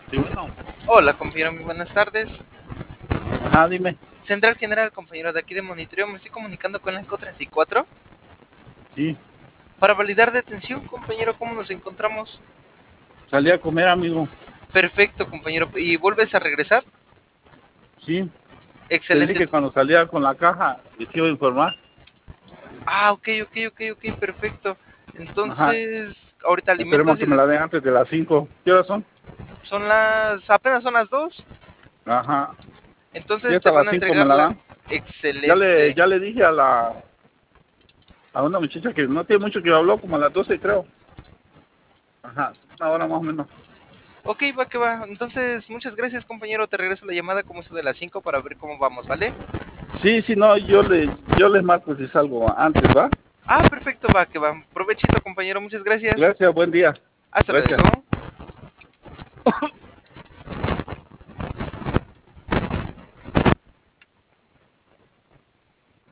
Sí, bueno. Hola, compañero, muy buenas tardes. Ajá, dime. Central General, compañero, de aquí de monitoreo, me estoy comunicando con la ECO 34 Sí, para validar detención, compañero, ¿cómo nos encontramos? salí a comer, amigo. Perfecto, compañero, ¿y vuelves a regresar? Sí, te dije Excelente. que cuando salía con la caja les iba a informar. Ah, ok, perfecto. Ajá, Entonces, ahorita esperemos alimentos y que me la den antes de las 5. ¿Qué horas son? apenas son las 2. Ajá, sí, Entonces te hasta van las a 5 me entregar la la... dan. Excelente. Ya le dije a una muchacha que no tiene mucho que habló, como a las 12 creo. Ajá, una hora más o menos. Ok, va que va. Entonces, muchas gracias, compañero. Te regreso la llamada como eso de las 5 para ver cómo vamos, ¿vale? Sí, sí, no, yo les marco si salgo antes, ¿va? Ah, perfecto, va que va. Provechito, compañero. Muchas gracias. Gracias, buen día. Hasta Gracias. luego.